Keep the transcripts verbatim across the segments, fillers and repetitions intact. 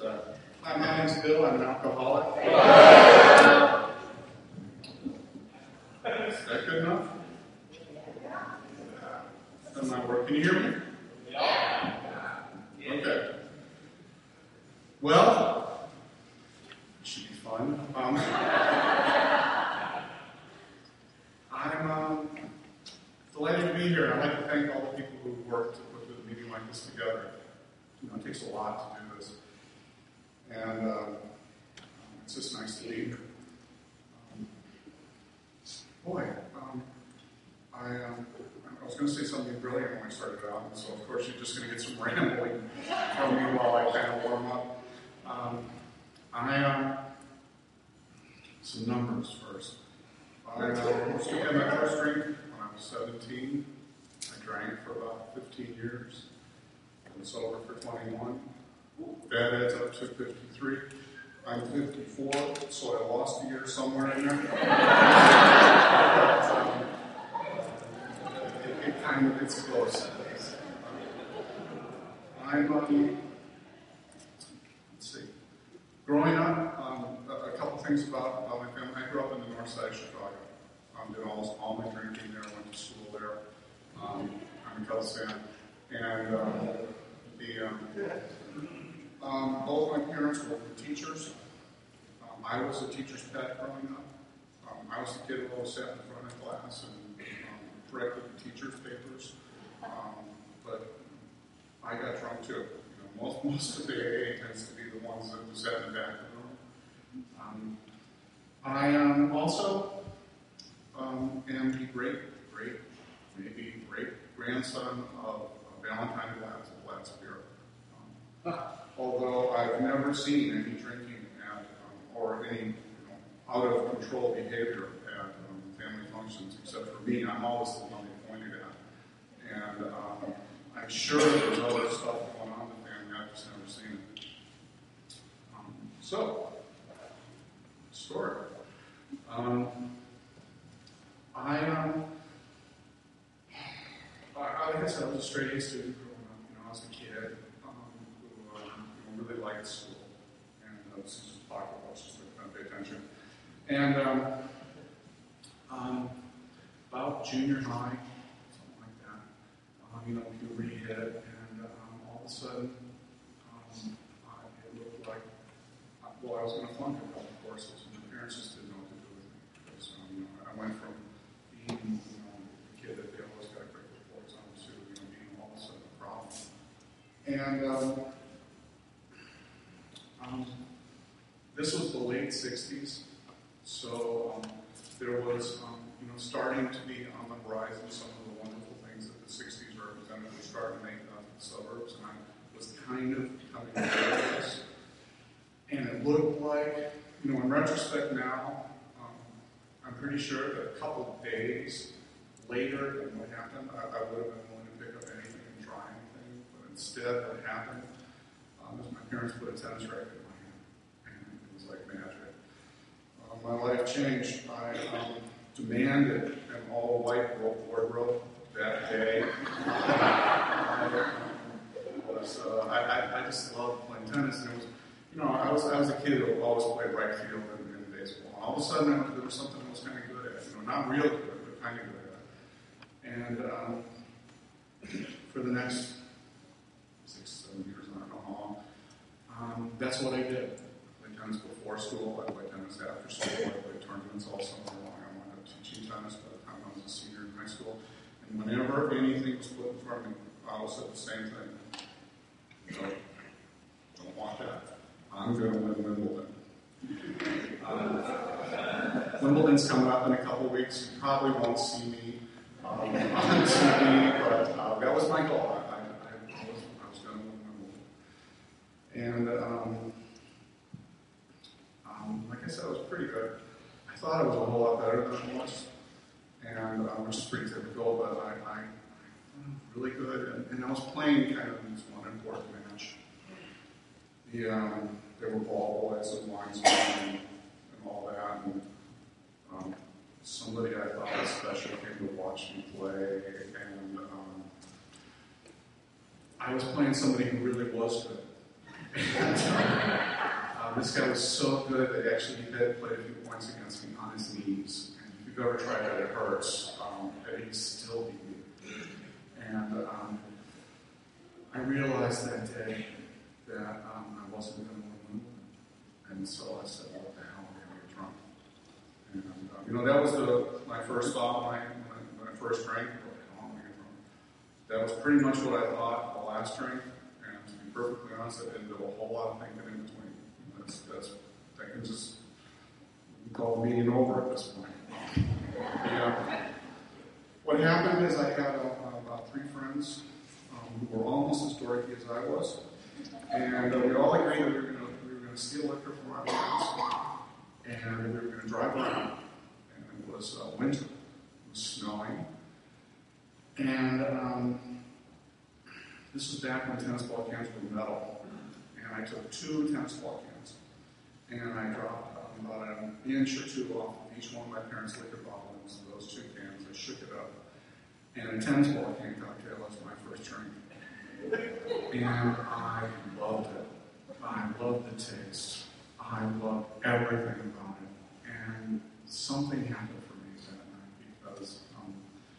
Uh, hi, my name's Bill. I'm an alcoholic. Is that good enough? Doesn't that work? Can you hear me? Okay. Well, it should be fun. Um, I'm um, delighted to be here. I'd like to thank all the people who worked to put a meeting like this together. You know, it takes a lot to do this. And um, it's just nice to be here. Um, boy, um, I, um, I was going to say something brilliant when I started out, and so of course you're just going to get some rambling from me while I kind of warm up. Um, I, um, some numbers first. I uh, was getting my first drink when I was seventeen. I drank for about fifteen years. I was sober for twenty-one. That adds up to fifty-three. I'm fifty-four, so I lost a year somewhere in there. um, it, it kind of, it's close. I'm, um, let's see. Growing up, um, a, a couple things about, about my family. I grew up in the north side of Chicago. Um, did almost all my drinking there, went to school there. Um, I'm a Cubs fan. And um, the, um, um, both my parents were teachers. Um, I was a teacher's pet growing up. Um, I was the kid who always sat in front of class and um, corrected the teacher's papers. Um, but I got drunk too. You know, most, most of the A A tends to be the ones that sat in the back of the room. Um, I um, also um, am the great, great, maybe great grandson of Valentine Blatz of Blatz Beer. Um, although I've never seen any drinking at, um, or any you know, out of control behavior at um, family functions, except for me. I'm always the one they pointed at. And um, I'm sure there's other stuff going on in the family, I've just never seen it. Um, so, story. Um, I, um, I, I guess I was a straight A student growing up. You know, I was a kid um, who um, you know, really liked school. And uh, this is just talk about just to kind of pay attention. And um, um, about junior high, something like that, um, you know, puberty hit, and um, all of a sudden, um, I, it looked like, well, I was going to flunk a couple of courses, and my parents just didn't know what to do with me. Because, um, you know, I went from being, you know, the kid that they always got great reports on to, you know, being all of a sudden a problem. And um, um, this was the late sixties, so um, there was, um, you know, starting to be on the horizon some of the wonderful things that the sixties represented were starting to make it out to the suburbs, and I was kind of becoming aware of this. And it looked like, you know, in retrospect now, um, I'm pretty sure that a couple of days later than what happened, I, I would have been willing to pick up anything and try anything. But instead, what happened um, is my parents put a tennis racket in my hand. And it was like magic. Uh, my life changed. I um, demanded an all-white wardrobe that day. I, was, uh, I, I, I just loved playing tennis, and it was, you know, I was I was a kid who always played right field in, in baseball. And all of a sudden, there was something I was kind of good at. You know, not real good, but kind of good at. And um, for the next six, seven years, I don't know how long, um, that's what I did. I played tennis before school. I played tennis after school. I played tournaments all summer long. I wound up teaching tennis by the time I was a senior in high school. And whenever anything was put in front of me, I always said the same thing. No, don't want that. I'm going to win Wimbledon. Um, Wimbledon's coming up in a couple of weeks. You probably won't see me um, on T V, but uh, that was my goal. I, I, I was, I was going to win Wimbledon. And um, um, like I said, it was pretty good. I thought it was a whole lot better than it was, and uh, which is pretty typical, but I, I, I really good. And, and I was playing kind of in this one important match. The, um, there were ball boys and linesmen and, and all that, and um, somebody I thought was special came to watch me play, and um, I was playing somebody who really was good. And uh, uh, this guy was so good that actually he did play a few points against me on his knees. And if you've ever tried that, it hurts. Um, and he still beat me. And um, I realized that day that um, I wasn't going to win. And so I said, what the hell, I'm going to get drunk. And, um, you know, that was the, my first thought when I, when I, when I first drank. What the hell, I'm going to get drunk. That was pretty much what I thought the last drink. And to be perfectly honest, I didn't do a whole lot of thinking in between. That's, that's, that can just call the meeting over at this point. Yeah. What happened is I had uh, about three friends um, who were almost as dorky as I was. And uh, we all agreed that we were going to we were going to steal liquor from our friends, and we were going to drive around. And it was uh, winter, it was snowing, and um, this was back when tennis ball cans were metal. And I took two tennis ball cans, and I dropped um, about an inch or two off of each one of my parents' liquor bottles into those two cans. I shook it up, and a tennis ball can cocktail was my first drink. And I loved it. I loved the taste. I loved everything about it. And something happened for me that night because, um,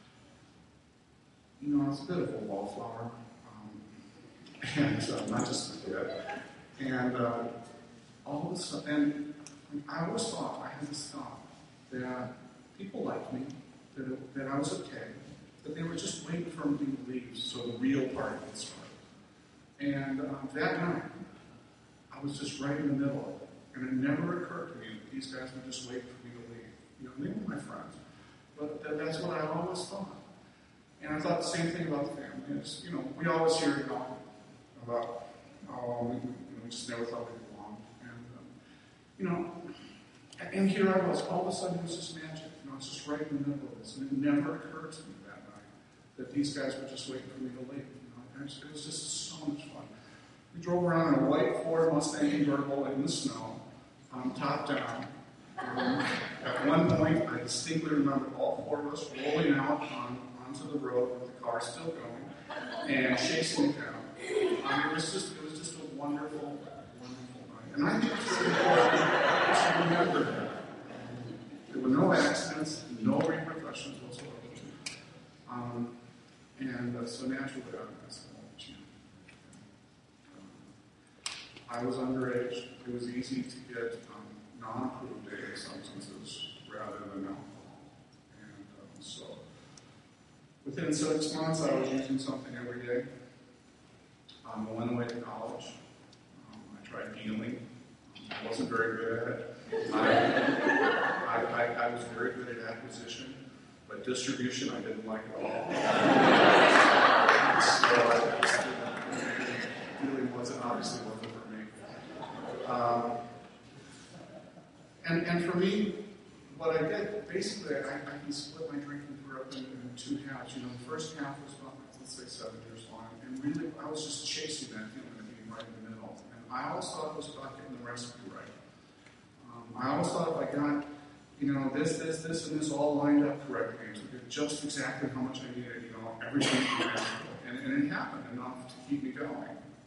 you know, I was a bit of a wallflower. Um, and uh, not just a kid. And uh, all of a sudden, and I always thought, I had this thought, that people liked me, that, it, that I was okay, that they were just waiting for me to leave so the real party would start. And um, that night, I was just right in the middle of it. And it never occurred to me that these guys were just waiting for me to leave. You know, they were my friends. But that, that's what I always thought. And I thought the same thing about the family. It's, you know, we always hear, you know, about, oh, we, you know, we just never thought we belonged. And, um, you know, and here I was. All of a sudden, it was just magic. You know, it's just right in the middle of this. And it never occurred to me that night that these guys were just waiting for me to leave. It was just so much fun. We drove around in a white Ford Mustang convertible in the snow, um, top down. Um, at one point, I distinctly remember all four of us rolling out on, onto the road with the car still going and chasing it down. Um, it was just, it was just a wonderful, wonderful night. And I think it's really important to remember that. There were no accidents, no repercussions whatsoever. Um, and uh, so naturally, I said, I was underage. It was easy to get um, non-approved dating substances rather than alcohol. And um, so within six months, I was using something every day. Um, I went away to college. Um, I tried dealing. I wasn't very good at it. I, I, I, I was very good at acquisition, but distribution I didn't like at all. So I just didn't, really wasn't, obviously wasn't. Um, and, and for me, what I did, basically, I, I can split my drinking career up into two halves. You know, the first half was about, let's say, seven years long, and really, I was just chasing that feeling of being right in the middle. And I always thought it was about getting the recipe right. Um, I always thought if I got, you know, this, this, this, and this all lined up correctly, and to get just exactly how much I needed, you know, everything from that. And, and it happened enough to keep me going.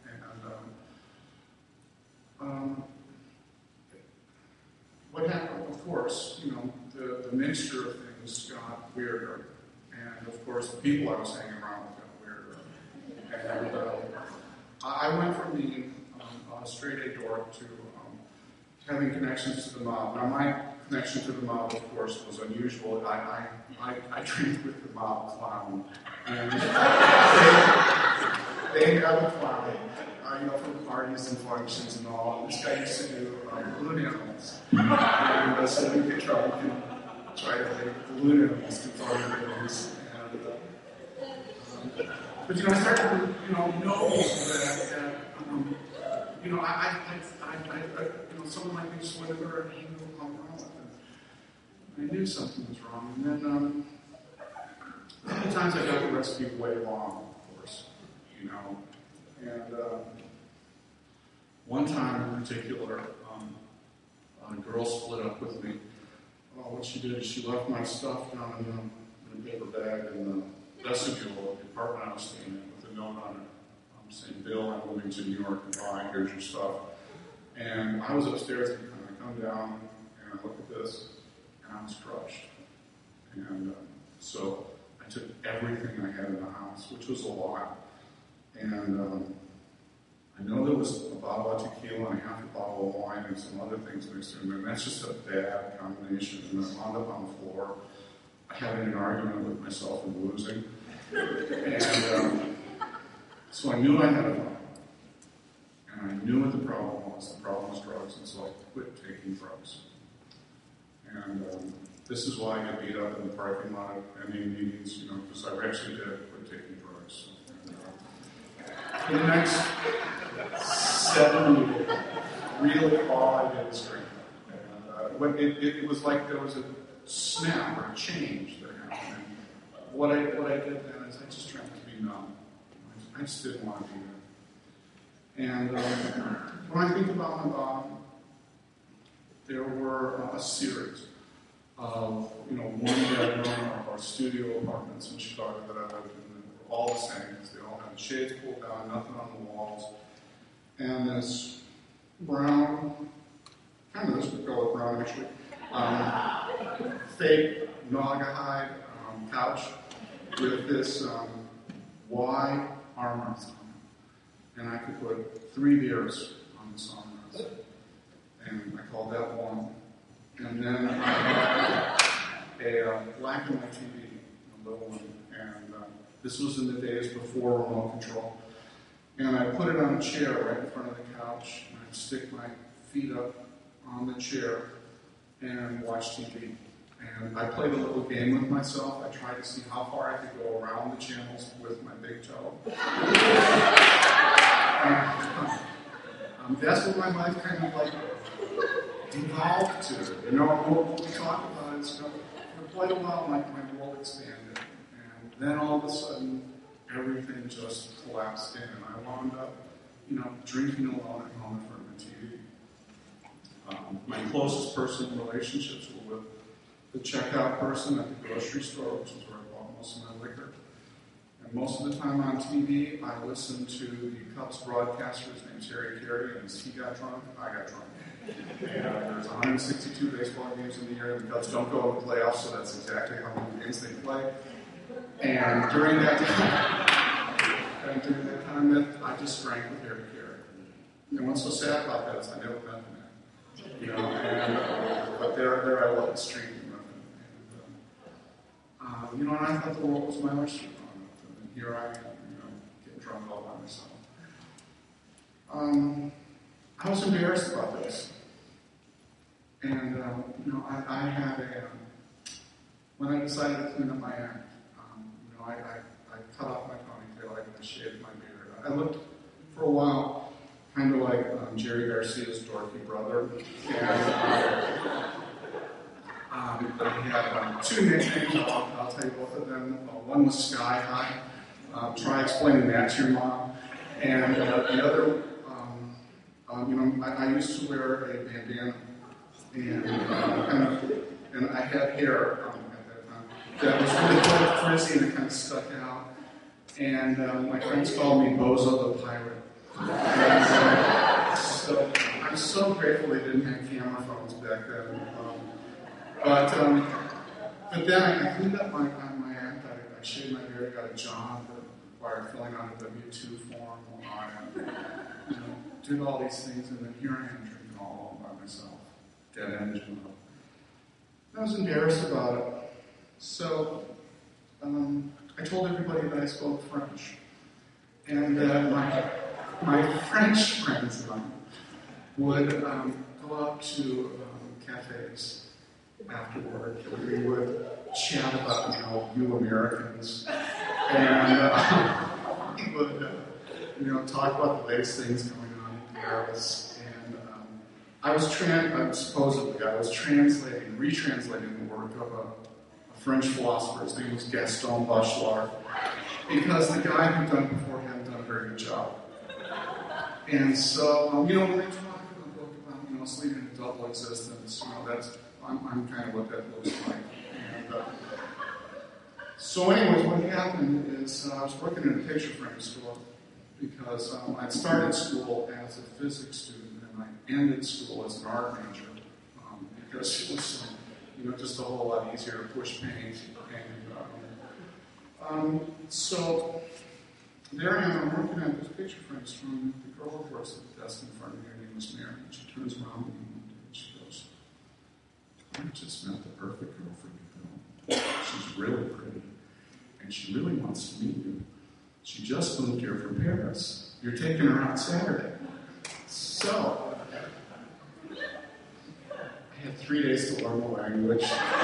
Um, what happened, of course, you know, the, the mixture of things got weirder. And, of course, the people I was hanging around with got weirder. And uh, I went from being um, a straight A dork to um, having connections to the mob. Now, my connection to the mob, of course, was unusual. I, I, I, I trained with the mob clown. And they, they have a clown. Uh, you know, from parties and functions and all. This guy used to do um, balloon animals. And uh, so we could try, we can try to make balloon animals conform to things. And, uh, um, but, you know, I started to, you know, know that, that um, you know, I, I, I, I, I, you know, someone like me just went over and knew how wrong with it. I knew something was wrong. And then um, a couple times I got the recipe way wrong, of course, you know. And uh, one time in particular, um, a girl split up with me. Well, what she did is she left my stuff down in, the, in a paper bag in the vestibule of the apartment I was staying in with a note on it. Um, saying, Bill, I'm moving to New York, bye, here's your stuff. And I was upstairs, and I come down, and I look at this, and I was crushed. And um, so I took everything I had in the house, which was a lot. And um, I know there was a bottle of tequila and a half a bottle of wine and some other things mixed in there, and that's just a bad combination. And I wound up on the floor having an argument with myself and losing. And um, so I knew I had a problem. And I knew what the problem was. The problem was drugs, and so I quit taking drugs. And um, this is why I get beat up in the parking lot at any meetings, you know, because I actually did quit taking drugs. And, uh, for the next seven years, really all I did was drink. And uh, when it, it, it was like there was a snap or a change that happened. And what I what I did then is I just tried to be numb. I just didn't want to be there. And um, when I think about my mom, there were uh, a series of, you know, one-bedroom or, or studio apartments in Chicago that I lived in. They were all the same, because they all had the shades pulled down, nothing on the walls. And this brown, kind of this color brown actually, um, fake Naugahyde um, couch with this um, wide armrest on it. And I could put three beers on this armrest. And I called that one. And then I had a uh, black and white T V, a little one. And uh, this was in the days before remote control. And I put it on a chair right in front of the couch, and I'd stick my feet up on the chair and watch T V. And I played a little game with myself. I tried to see how far I could go around the channels with my big toe. and, um, that's what my life kind of like devolved to. You know, what we talk about is, you know, for quite a while my, my world expanded. And then all of a sudden, everything just collapsed in, and I wound up, you know, drinking alone at home in front of the T V. Um, my closest personal relationships were with the checkout person at the grocery store, which is where I bought most of my liquor. And most of the time on T V, I listened to the Cubs broadcaster, his name's Harry Carey, and as he got drunk, I got drunk. And there's one hundred sixty-two baseball games in the year, and the Cubs don't go to the playoffs, so that's exactly how many games they play. And during that time, and during that time, that I just drank with Harry Carey. And what's so sad about that is I never met the man. You know, and, uh, but there, there I was drinking with him. And, uh, you know, and I thought the world was my oyster growing up. And here I am, you know, getting drunk all by myself. Um, I was embarrassed about this. And, um, you know, I, I had a, um, when I decided to clean up my act, I, I, I cut off my ponytail, I shaved my beard. I looked for a while kind of like um, Jerry Garcia's dorky brother. And uh, um, I had um, two nicknames, I'll, I'll tell you both of them. Uh, one was Sky High. Uh, try explaining that to your mom. And uh, the other, um, um, you know, I, I used to wear a bandana. And, uh, kind of, and I had hair. Um, That was really quite frizzy and it kind of stuck out. And um, my friends called me Bozo the Pirate. And, uh, so I'm so grateful they didn't have camera phones back then. Um, but um, but then I, I cleaned up my, my act. I, I shaved my beard, got a job that required filling out a W two form. I you know, did all these things, and then here I am drinking all by myself. Dead end job. I was embarrassed about it. So, um, I told everybody that I spoke French. And uh, my, my French friends and I would um, go out to um, cafes after work, and we would chat about, you know, you Americans. And uh, we would, uh, you know, talk about the latest things going on in Paris. And um, I was, trans- I was supposedly, I was translating, retranslating the work of a French philosopher. His name was Gaston Bachelard, because the guy who'd done it before him done a very good job. And so, um, you know, when they talk in the book about, you know, sleeping a double existence, you know, that's, I'm, I'm kind of what that looks like. And uh, so anyways, what happened is uh, I was working in a picture frame store, because um, I started school as a physics student and I ended school as an art major um, because it was, um, you know, just a whole lot easier to push paint. And um, um, so there I am, I'm looking at this picture frames from the girl who works at the desk in front of me. Her name was Mary. And she turns around to me and she goes, "I just met the perfect girl for you, Bill. She's really pretty, and she really wants to meet you. She just moved here from Paris. You're taking her out Saturday." So, I had three days to learn the language.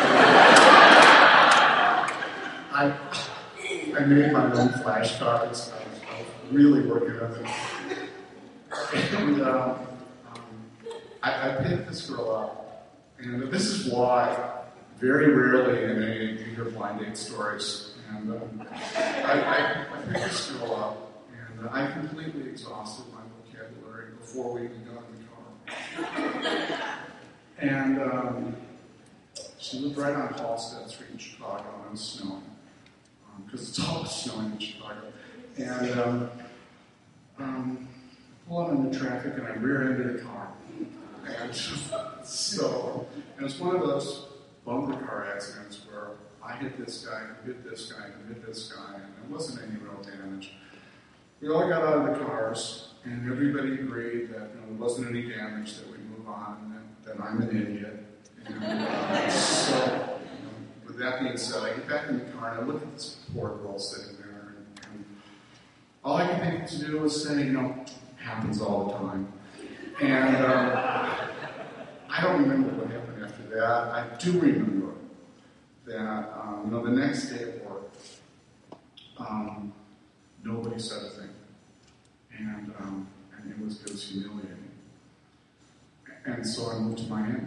I, I made my own flashcards. I was, I was really working on it. And um, um, I, I picked this girl up. And this is why, very rarely in a you hear blind date stories. And um, I, I, I picked this girl up, and uh, I completely exhausted my vocabulary before we even got in the car. And um, she lived right on Halstead Street in Chicago, and it was snowing, because um, it's always snowing in Chicago. And um, um, I pull out into traffic, and I rear-ended a car. And so, and it's one of those bumper car accidents where I hit this guy, who hit this guy, who hit this guy, and there wasn't any real damage. We all got out of the cars, and everybody agreed that you know, there wasn't any damage, that we move on, and that, that I'm an idiot. And uh, so, you know, with that being said, I get back in the car, and I look at this poor girl sitting there, and, and all I can think to do is say, you know, happens all the time. And um, I don't remember what happened after that. I do remember that, um, you know, the next day at work, um, nobody said a thing. And, um, and it was, it was humiliating. And so I moved to Miami.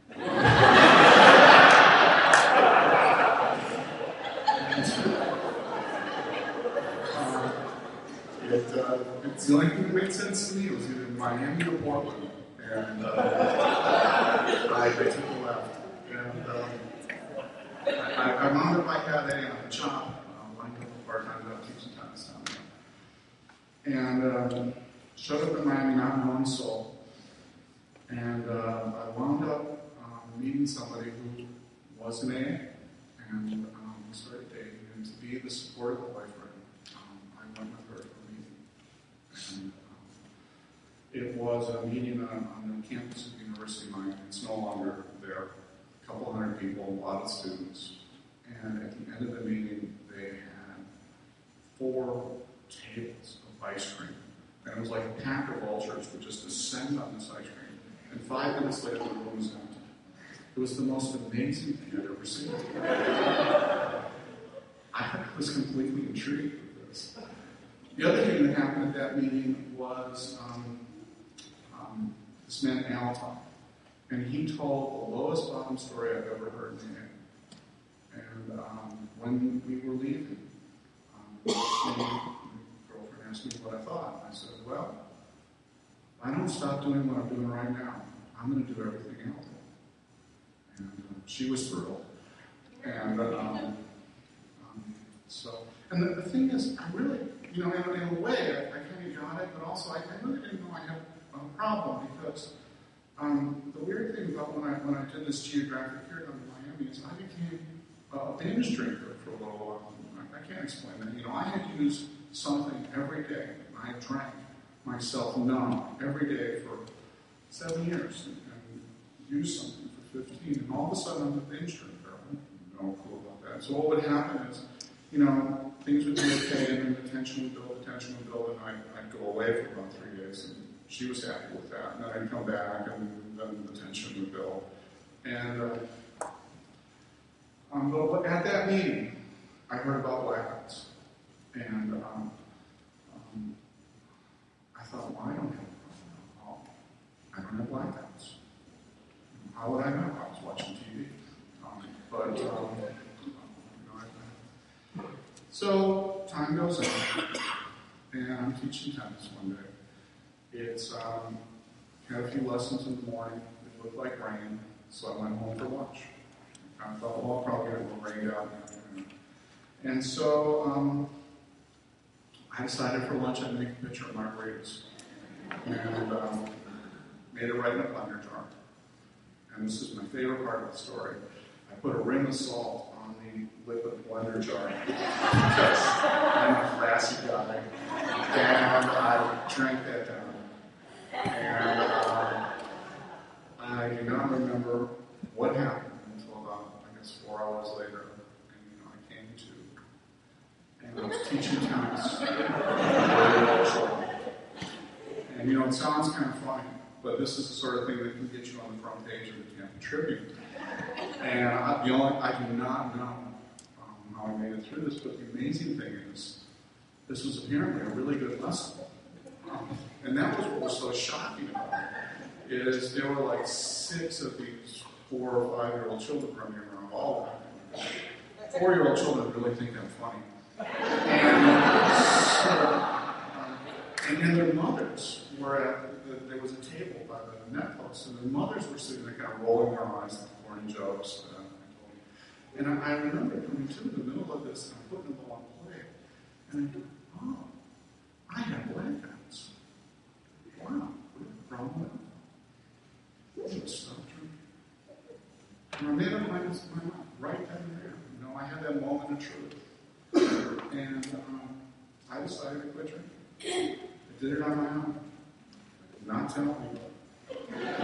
um, it, uh, it's the only thing that made sense to me. It was either Miami or Portland. And uh, I, I took a left. And um, I, I wound up, I had a, a job, uh, lined up a part-time job teaching tennis down there. And um, showed up in Miami, not knowing a soul. And uh, I wound up um, meeting somebody who was an A A. And um, we started dating. And to be the supportive boyfriend, um, I went with her to a meeting. And um, it was a meeting on, on the campus of the University of Miami. It's no longer there. A couple hundred people, a lot of students. And at the end of the meeting, they had four tables of ice cream. And it was like a pack of vultures would just descend on this ice cream. And five minutes later, the room was empty. It was the most amazing thing I'd ever seen. I was completely intrigued with this. The other thing that happened at that meeting was um, um, this man, Al, and he told the lowest bottom story I've ever heard in the end. And um, when we were leaving, um, my girlfriend asked me what I thought. I said, well, if I don't stop doing what I'm doing right now, I'm going to do everything else. And uh, she was thrilled. And um, um, so, and the, the thing is, I really, you know, in, in a way, I, I kind of got it, but also I, I really didn't know I had a problem because um, the weird thing about when I when I did this geographic period in Miami is I became uh, a binge drinker for a little while. I, I can't explain that. You know, I had used something every day. I drank myself numb every day for seven years and, and used something for fifteen, and all of a sudden I'm a binge drinker. I had no clue about that. So what would happen is, you know, things would be okay, and then the tension would build, the tension would build, and I'd, I'd go away for about three days, and she was happy with that. And then I'd come back, and then the tension would build. And uh, um, but at that meeting, I heard about blackouts, and um, um, I thought, well, I don't have a problem. I don't have blackouts. How would I know? I was watching T V. Um, but, um, you know, I, so time goes on, and I'm teaching tennis one day. It's, um, had a few lessons in the morning. It looked like rain, so I went home for lunch. I thought, well, I'll probably get a little rain out. And so, um, I decided for lunch I'd make a pitcher of margaritas. And um, made it right in a blender jar. And this is my favorite part of the story. I put a ring of salt on the liquid blender jar because I'm a classy guy. And I drank that down. And uh, I do not remember what happened until about, I guess, four hours later. And, you know, I came to, and I was teaching tennis. And, you know, it sounds kind of funny, but this is the sort of thing that can get you on the front page of the Tampa Tribune. And I, the only, I do not know um, how I made it through this, but the amazing thing is, this was apparently a really good lesson. Um, and that was what was so shocking about it, is there were like six of these four or five-year-old children running around all the time. Four-year-old children really think I'm funny. And so, and then their mothers were at, the, there was a table by the net post, and the mothers were sitting there kind of rolling their eyes at the corny jokes that I told. And I, I remember coming to in the middle of this, and I'm putting the ball on play, and I go, oh, I have blackouts. Wow, we have a problem with that. Let's stop drinking. And I made up my mind right then and there. You know, I had that moment of truth. And um, I decided to quit drinking. I did it on my own. I did not tell anybody.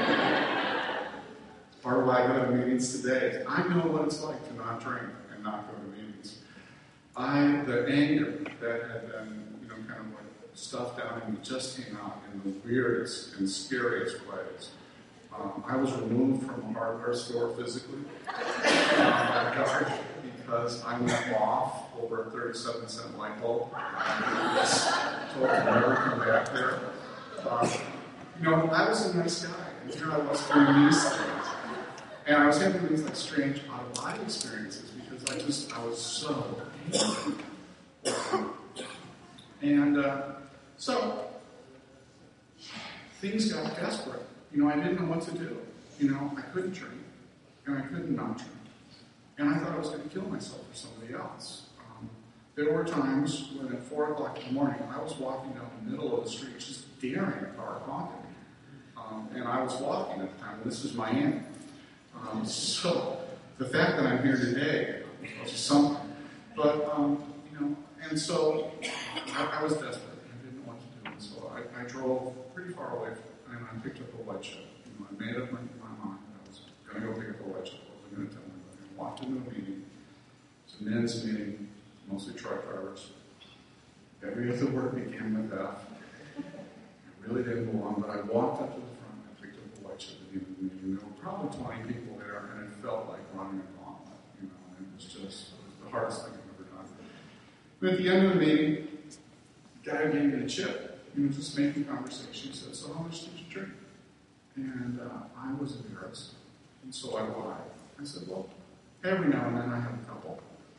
It's part of why I go to meetings today. I know what it's like to not drink and not go to meetings. I, the anger that had been, you know, kind of like stuffed down in me just came out in the weirdest and scariest ways. Um, I was removed from a hardware store physically um, because I went off over a thirty-seven cent light bulb. I was told to never come back there. Um, you know, I was a nice guy, and here I was doing these things. And I was having these like strange out-of-body experiences because I just, I was so angry. And uh, so, things got desperate. You know, I didn't know what to do. You know, I couldn't drink, and I couldn't not drink. And I thought I was going to kill myself or somebody else. Um, there were times when at four o'clock in the morning, I was walking down the middle of the street just daring a car honking me. Um, and I was walking at the time, and this is Miami. Um, so, the fact that I'm here today was something. But, um, you know, and so I, I was desperate. I didn't know what to do. And so I, I drove pretty far away from, and I picked up a white chip. You know, I made up my, my mind. I was going to go pick up a white chip. I wasn't going to tell anybody. I walked into a meeting. It's a men's meeting, mostly truck drivers. Every other word began with F. It really didn't belong, but I walked up to the front and picked up a white chip at the end of the meeting. There were probably twenty people there, and it felt like running a gauntlet. You know, and it was just it was the hardest thing I've ever done. But at the end of the meeting, the guy gave me a chip. He was just making conversation. He said, "So how much did you drink?" And uh, I was embarrassed, and so I lied. I said, "Well, every now and then I have a couple."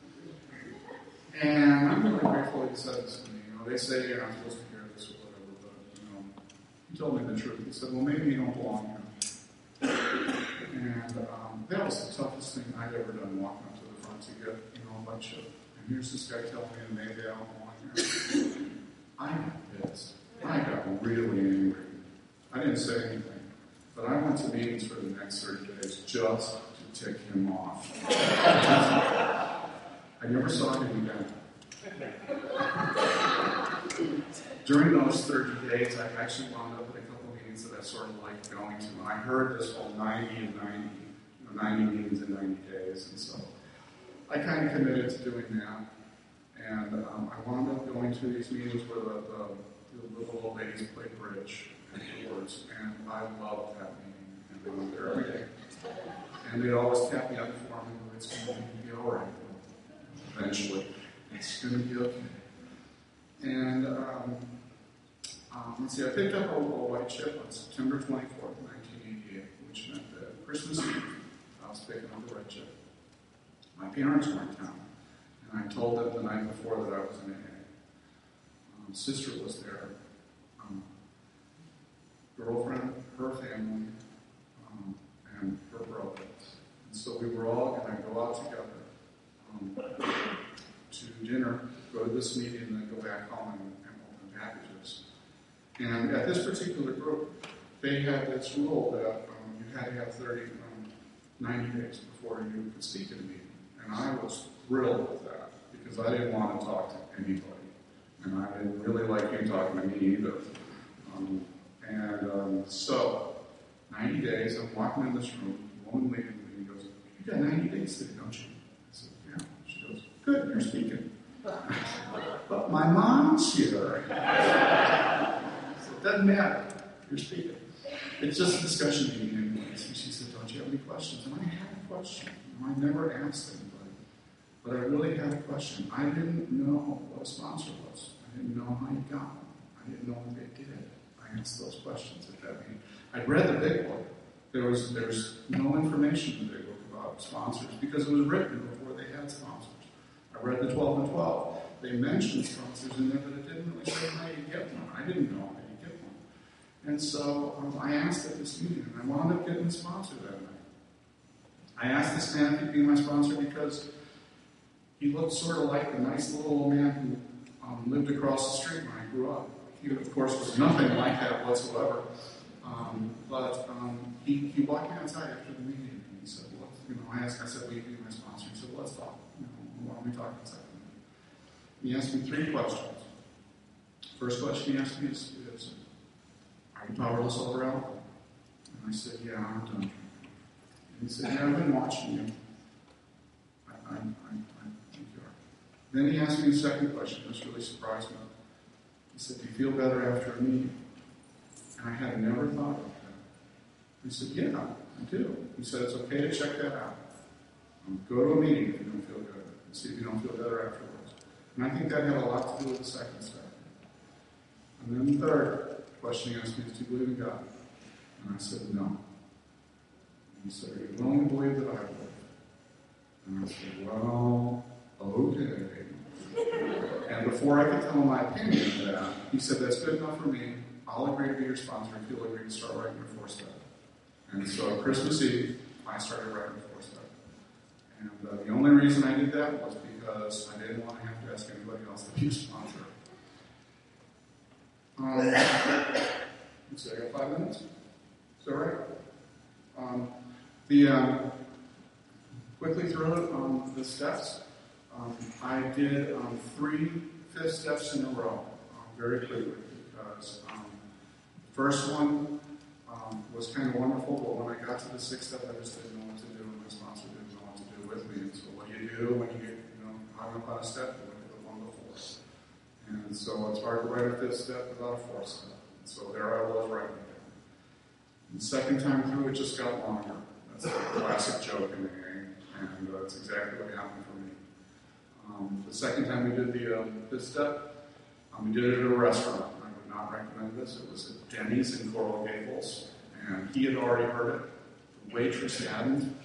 And I'm really grateful he said this to me. You know, they say you're not supposed to hear this or whatever, but you know, he told me the truth. He said, "Well, maybe you don't belong here." And um, that was the toughest thing I'd ever done, walking up to the front to get, you know, a bunch of. And here's this guy telling me, and maybe I don't belong here. I got pissed. I got really angry. I didn't say anything, but I went to meetings for the next thirty days just to tick him off. I never saw him again. During those thirty days, I actually wound up at a couple of meetings that I sort of liked going to. And I heard this whole ninety and ninety, you know, ninety meetings in ninety days. And so I kind of committed to doing that. And um, I wound up going to these meetings where the, the, the little old ladies played bridge afterwards. And I loved that meeting. And they went there every day. And they'd always tap me up for me. It's going to be all right. Eventually. It's going to be okay. And, um, um, let's see, I picked up a, a white chip on September twenty-fourth, nineteen eighty-eight, which meant that Christmas Eve, I was picking up the white chip. My parents were in town, and I told them the night before that I was in A A. Um, sister was there, um, girlfriend, her family, um, and her brothers. And so we were all going to go out together um, to dinner, go to this meeting and then go back home and, and open packages. And at this particular group, they had this rule that um, you had to have thirty, um, ninety days before you could speak at a meeting. And I was thrilled with that because I didn't want to talk to anybody. And I didn't really like you talking to me either. Um, and um, so, ninety days, I'm walking in this room, a woman leaving me, and goes, you got ninety days today, don't you? I said, yeah. She goes, good, you're speaking. But my mom's here. So it doesn't matter. You're speaking. It's just a discussion meeting anyways. And she said, don't you have any questions? And I had a question. I never asked anybody. But I really had a question. I didn't know what a sponsor was. I didn't know how you got one. I didn't know what they did. I asked those questions at that meeting. I'd read the big book. There was there's no information in the big book about sponsors because it was written before they had sponsors. I read the twelve and twelve. They mentioned sponsors in there, but it didn't really say how you get one. I didn't know how you get one. And so um, I asked at this meeting, and I wound up getting a sponsor that night. I asked this man if he'd be my sponsor because he looked sort of like the nice little old man who um, lived across the street when I grew up. He, of course, was nothing like that whatsoever. Um, but um, he, he walked me outside after the meeting, and he said, well, you know, I asked, I said, will you be my sponsor? He said, well, let's talk. You know, why don't we talk outside the meeting? He asked me three questions. First question he asked me is, is are you powerless over alcohol? And I said, yeah, I'm done. And he said, yeah, I've been watching you. I, I, I, I think you are. Then he asked me the second question. This really surprised me. He said, do you feel better after a meeting? And I had never thought about that. He said, yeah, I do. He said, it's okay to check that out. Um, go to a meeting if you don't feel good and see if you don't feel better afterwards. And I think that had a lot to do with the second step. And then the third question he asked me is, do you believe in God? And I said, no. And he said, are you willing to believe that I believe? And I said, well, okay. And before I could tell him my opinion of that, he said, that's good enough for me. I'll agree to be your sponsor if you'll agree to start writing your four step. And so Christmas Eve, I started writing the four step. And uh, the only reason I did that was because I didn't want to have to ask anybody else to be a sponsor. Um, let's see, I got five minutes? Is that right? Um, the, um, quickly through it, um, the steps. Um, I did um, three fifth steps in a row, um, very quickly, because um, the first one um, was kind of wonderful, but when I got to the sixth step, I just didn't know what to do, and my sponsor didn't know what to do with me. And so what do you do when you get, you know, hung up on a step? You look at the one before. And so it's hard to write a fifth step without a fourth step. And so there I was writing it down. And the second time through, it just got longer. That's a classic joke in the game, and uh, that's exactly what happened for me. Um, the second time we did the um, fifth step, um, we did it at a restaurant. I would not recommend this. It was at Denny's in Coral Gables, and he had already heard it. The waitress hadn't.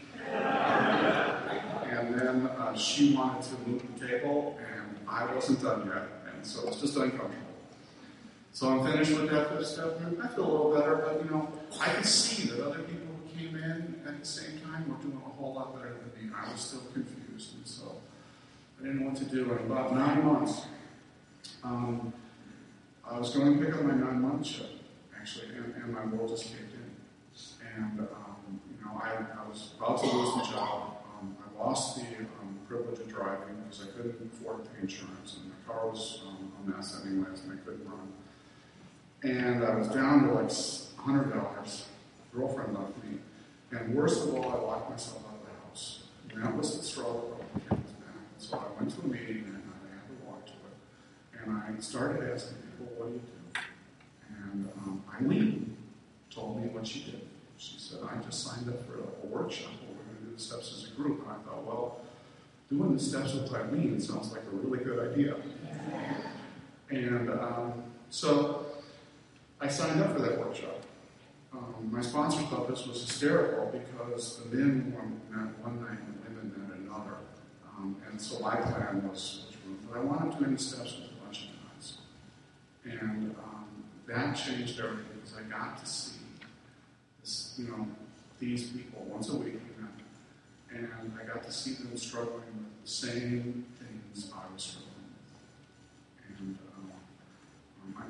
And then uh, she wanted to move the table, and I wasn't done yet, and so it's just uncomfortable. So I'm finished with that fifth step, and I feel a little better, but, you know, I could see that other people who came in at the same time were doing a whole lot better than me. I was still confused, and so I didn't know what to do. In about nine months, um, I was going to pick up my nine-month check, actually, and, and my world just caved in. And, um, you know, I, I was about to lose the job. Um, I lost the um, privilege of driving because I couldn't afford to pay insurance, and my car was um, a mess anyways, and I couldn't run. And I was down to like one hundred dollars. Girlfriend left me. And worst of all, I locked myself out of the house. And that was the straw that broke the camel's back. So I went to a meeting and I had to walk to it. And I started asking people, what do you do? And um, Eileen told me what she did. She said, I just signed up for a, a workshop where we're going to do the steps as a group. And I thought, well, doing the steps with Eileen sounds like a really good idea. And um, so I signed up for that workshop. Um, my sponsor thought this was hysterical because the men met one night and the women met another. Um, and so my plan was, was but I wanted to do any steps with a bunch of guys. And um, that changed everything because I got to see this, you know, these people once a week we met. And I got to see them struggling with the same things I was struggling with.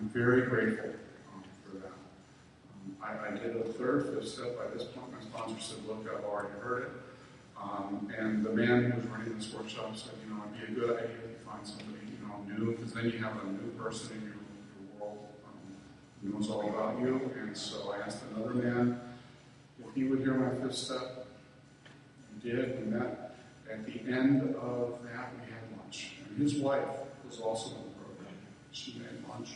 I'm very grateful um, for that. Um, I, I did a third, fifth step. By this point, my sponsor said, look, I've already heard it. Um, and the man who was running this workshop said, you know, it'd be a good idea if you find somebody, you know, new, because then you have a new person in your, your world um, who knows all about you. And so I asked another man if he would hear my fifth step. He did. We met. At the end of that, we had lunch. And his wife was also in the program. She made lunch.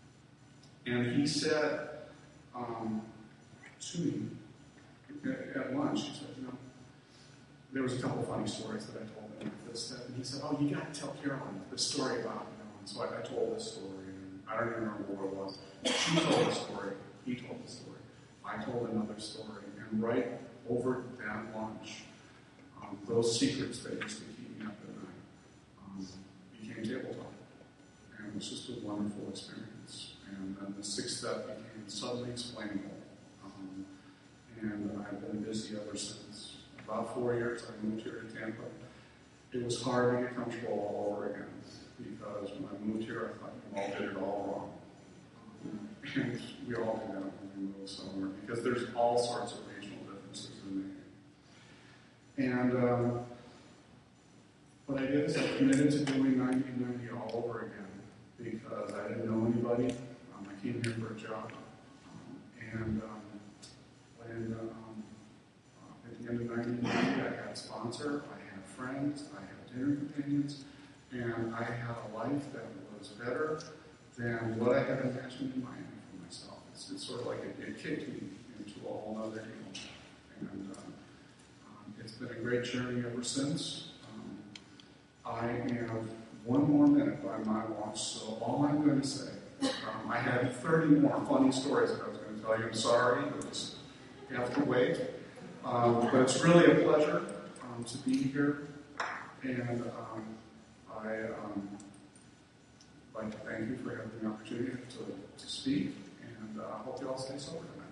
And he said um, to me at, at lunch, he said, you know, there was a couple of funny stories that I told him at this step. And he said, oh, you got to tell Caroline this story about, you know. And so I, I told this story. And I don't even remember what it was. She told the story. He told the story. I told another story. And right over that lunch, um, those secrets that used to keep me up at night um, became table talk. And it was just a wonderful experience. And then the sixth step became suddenly explainable. Um, and I've been busy ever since. About four years, I moved here to Tampa. It was hard to get comfortable all over again because when I moved here, I thought you all did it all wrong. Um, and we all do that when we move somewhere because there's all sorts of regional differences in there. And um, what I did is I committed to doing ninety ninety all over again because I didn't know anybody. Um, I came here for a job. Um, and um, when um, uh, at the end of ninety ninety, I had a sponsor, I had friends, I had dinner companions, and I had a life that was better than what I had imagined in Miami for myself. It's, it's sort of like it, it kicked me into a whole other deal. And um, um, it's been a great journey ever since. Um, I have one more minute by my watch, so all I'm going to say, um, I had thirty more funny stories that I was going to tell you. I'm sorry, but just you have to wait. Um, but it's really a pleasure um, to be here, and um, I um, like to thank you for having the opportunity to, to speak, and I uh, hope you all stay sober tonight.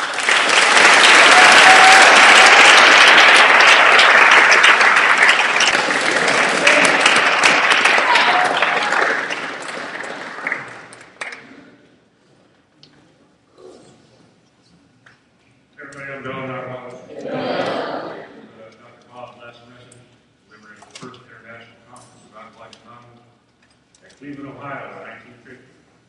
Everybody, I'm Bill Knockoff. Uh, Doctor Bob last message. We were at the first international conference of Alcoholics Anonymous at Cleveland, Ohio in nineteen fifty.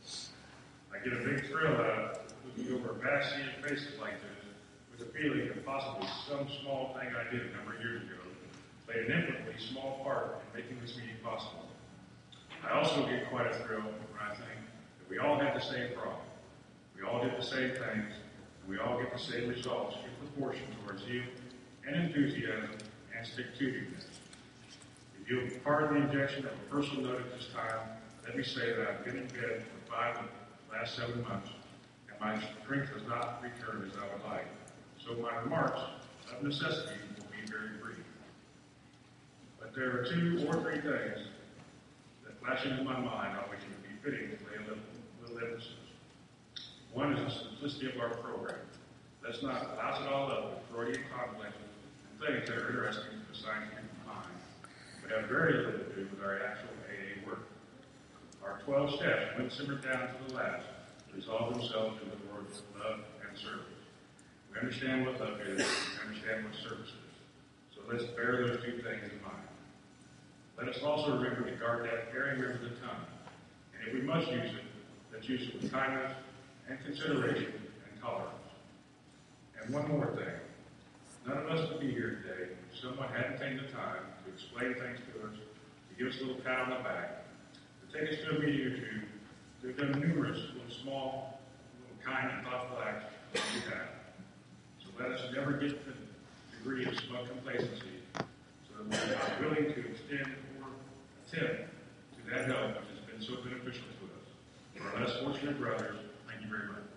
I get a big thrill out of looking over a vast sea of faces like this with the feeling that possibly some small thing I did a number of years ago played an infinitely small part in making this meeting possible. I also get quite a thrill when I think that we all had the same problem. We all did the same things. We all get the same results in proportion towards zeal and enthusiasm and stick-to-itiveness. If you'll pardon the injection of a personal note at this time, let me say that I've been in bed for five of the last seven months, and my strength has not returned as I would like. So my remarks, of necessity, will be very brief. But there are two or three things that flash into my mind on which it would be fitting to lay a little, little emphasis. One is the simplicity of our program. Let's not louse it all up with Freudian complexes and things that are interesting to the scientific mind, but have very little to do with our actual A A work. Our twelve steps, when simmered down to the last, resolve themselves into the words love and service. We understand what love is, we understand what service is. So let's bear those two things in mind. Let us also remember to guard that caring rim of the tongue. And if we must use it, let's use it with kindness and consideration and tolerance. And one more thing. None of us would be here today if someone hadn't taken the time to explain things to us, to give us a little pat on the back, to take us to a meeting or two. There have been numerous little small, little kind and thoughtful acts that we have. So let us never get to the degree of smug complacency so that we're not willing to extend or attempt to that help which has been so beneficial to us. For our less fortunate brothers, thank you very much.